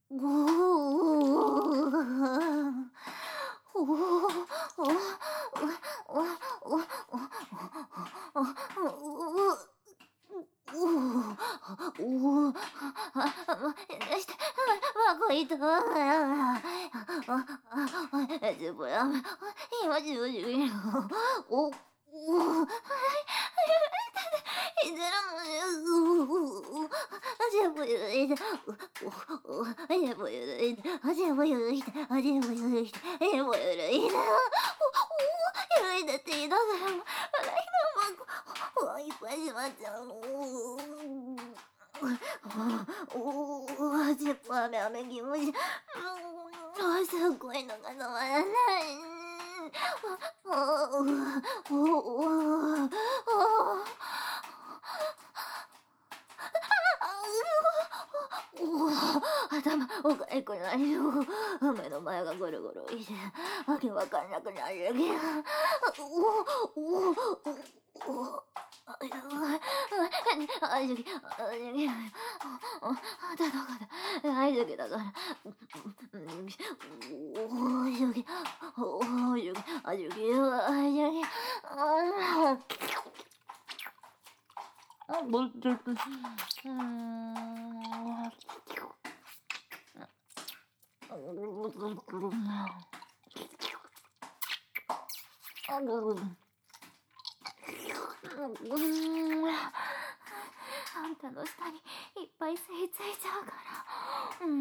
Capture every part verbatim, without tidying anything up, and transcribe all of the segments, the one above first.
頭おかしくなるよ。目の前がぐるぐるいて、わけわかんなくなるけど。おおおおあ、やばい。あ、じゅき、あ、じゅき、あ、だだから、あ、じゅきだから。おお、じゅき、おお、じゅき、あ、じゅき、あ、じゅき、あ、あ、もうちょっと、うーん。あんたの下にいっぱい吸い付いちゃうから。うん。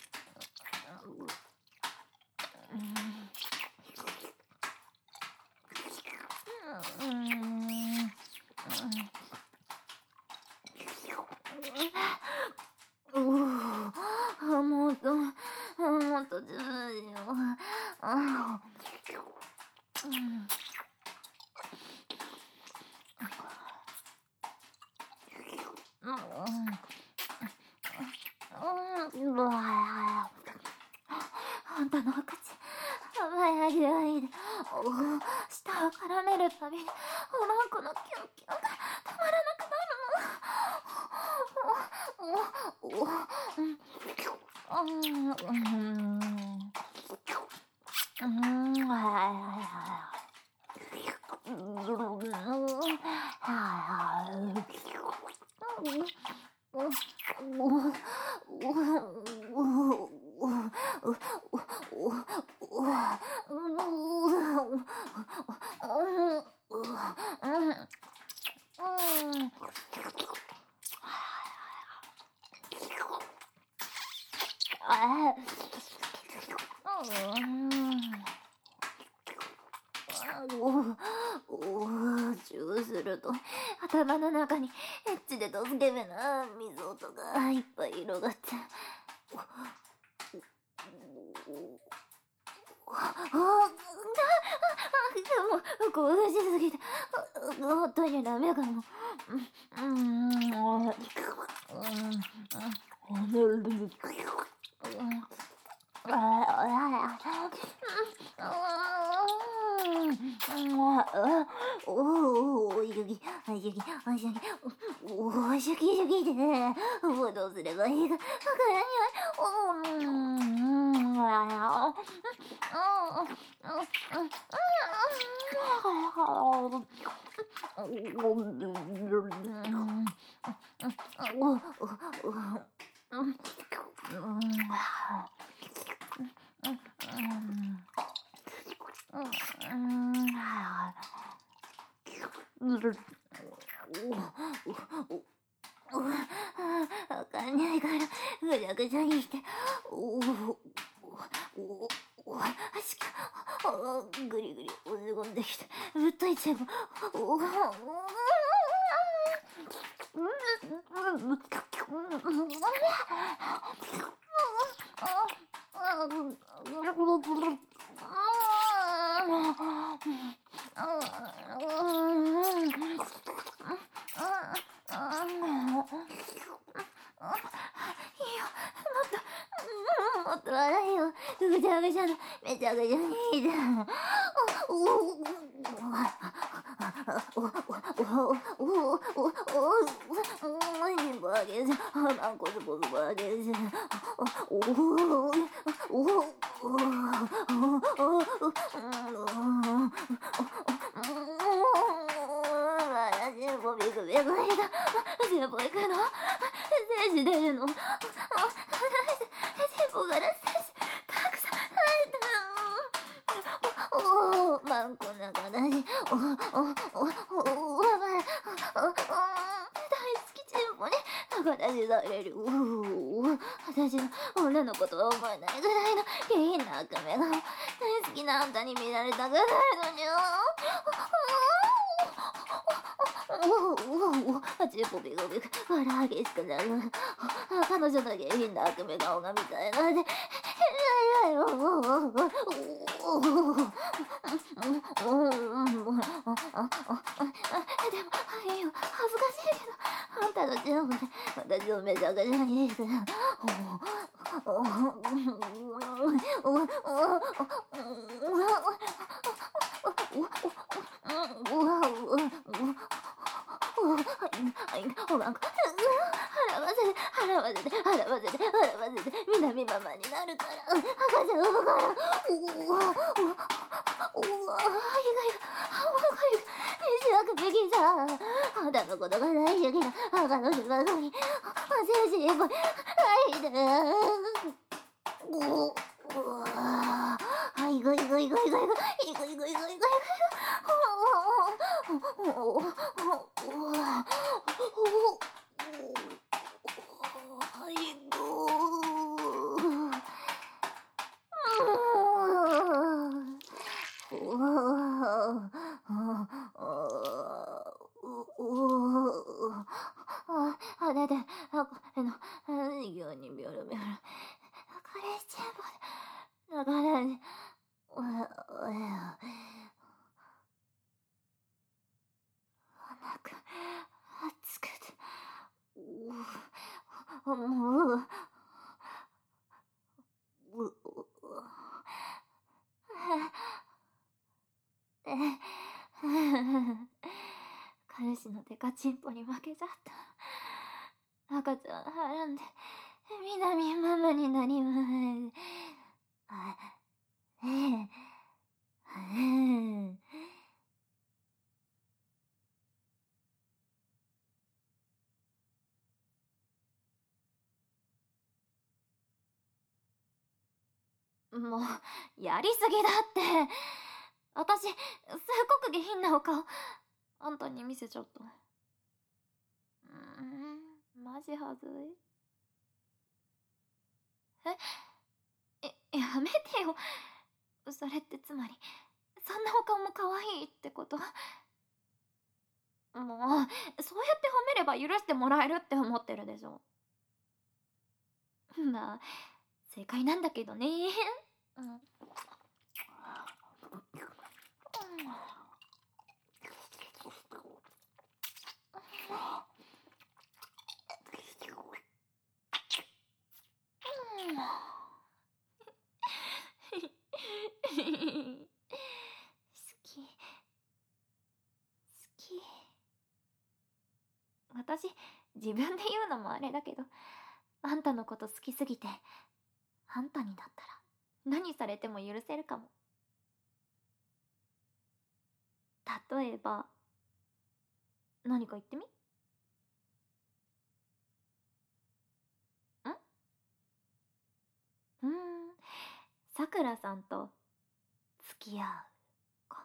もっと、もっとずーよ。あうん。あんたのお口、甘い味わいで、おお、舌を絡めるたびに、おらんこのキュンキュンがたまらなくなるの。おお、おお、うん、うん、うん、うん、はいはいはい。チューすると頭の中にエッチでドスケベな水音がいっぱい広がって、でも興奮しすぎて本当にダメかも。うんうんおお、ゆき、あ、ゆき、あ、ゆき、おお、シュキシュキで、もうどうすればいいか、わからない。おうん、あわかんないからぐちゃぐちゃにして、おおおおしかぐりぐり押し込んできてぶっといちゃう。おおもっと笑いよ。ぐちゃぐちゃのめちゃくちゃにいいじゃん。おおおおおおおおおおおおおげず、マンコズボズボあげず、おおおおお私もビクビクした。先輩行くの？精子出るの？先輩から精子たくさん入った。おお、マンコの中だし、おおおおおお、大好きチンポに形される。私の女のことは思えないぐらいの下品な悪目が大好きなあんたに見られたくないのに。おおおお、チンポビコビコ笑激しくなる。彼女の下品な悪目顔が見たいなんて。いやいや、おおおおおおおお。でも、いいよ、恥ずかしいけど、あんたのチンポで私をめちゃくちゃにする。おおおおおお払わせて払わせて払わせて払わせて南ママになるから赤ちゃん産むからおおおおおおお西枠べきさあんたのことが大好きな赤の島のに精神こいでおおあいごいごいごいごいごいごいごいごいごいごいごいおおおおおあ、だって、あ、あの、異形にビョロビョロ。彼氏チンポだからね、お腹、熱くて、おもう、彼氏のデカチンポに負けちゃった。赤ちゃんはらんで南ママになります。あ、ええ、もうやりすぎだって。私すっごく下品なお顔あんたに見せちゃった。うーん、マジはずい。ええ、やめてよ。それってつまりそんなお顔も可愛いってこと？もうそうやって褒めれば許してもらえるって思ってるでしょ。まあ正解なんだけどね。うん。好き好き。私自分で言うのもあれだけど、あんたのこと好きすぎてあんたにだったら何されても許せるかも。例えば何か言ってみ。んうーん、さくらさんと付き合うか。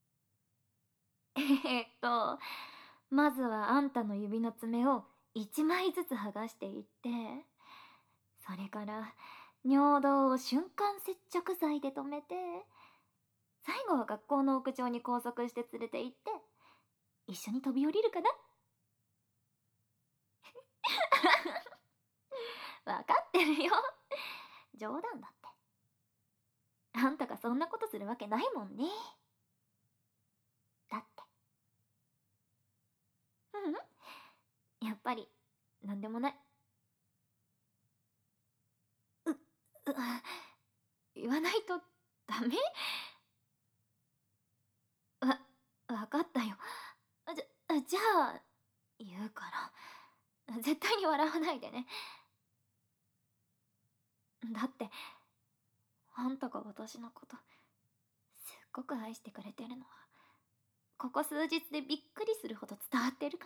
えっとまずはあんたの指の爪を一枚ずつ剥がしていって、それから尿道を瞬間接着剤で留めて、最後は学校の屋上に拘束して連れて行って一緒に飛び降りるかな。分かってるよ。冗談だって。あんたがそんなことするわけないもんね。だって。うん、やっぱりなんでもない。う、う、言わないとダメ？わ、わかったよ。じゃ、じゃあ言うから。 絶対に笑わないでね。だってあんたが私のことすっごく愛してくれてるのはここ数日でびっくりするほど伝わってるから。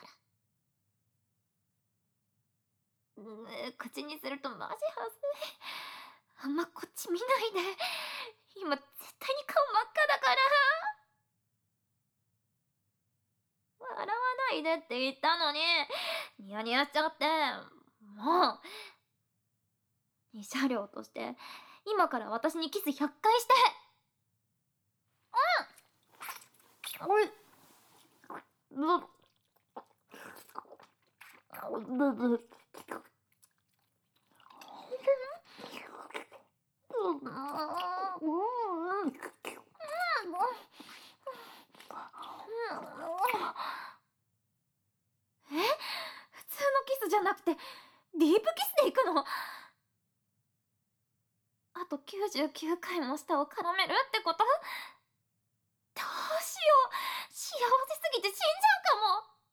うー口にするとマジはずい。あんまこっち見ないで。今絶対に顔真っ赤だから。笑わないでって言ったのにニヤニヤしちゃって。もう慰謝料として今から私にキスひゃっかいして。うん。ブブブえ、普通のキスじゃなくてディープキスでいくの？あときゅうじゅうきゅうかいも舌を絡めるってこと？どうしよう、幸せすぎて死んじゃうかも。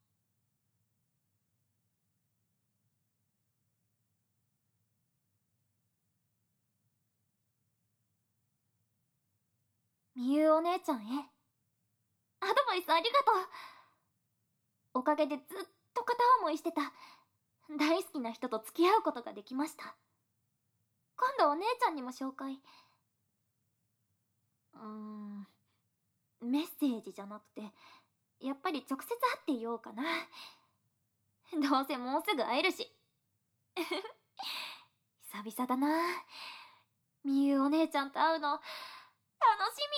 みゆお姉ちゃんへアドバイスありがとう。おかげでずっと片思いしてた大好きな人と付き合うことができました。今度お姉ちゃんにも紹介。うーんメッセージじゃなくてやっぱり直接会って言おうかな。どうせもうすぐ会えるし。久々だな、みゆお姉ちゃんと会うの楽しみ。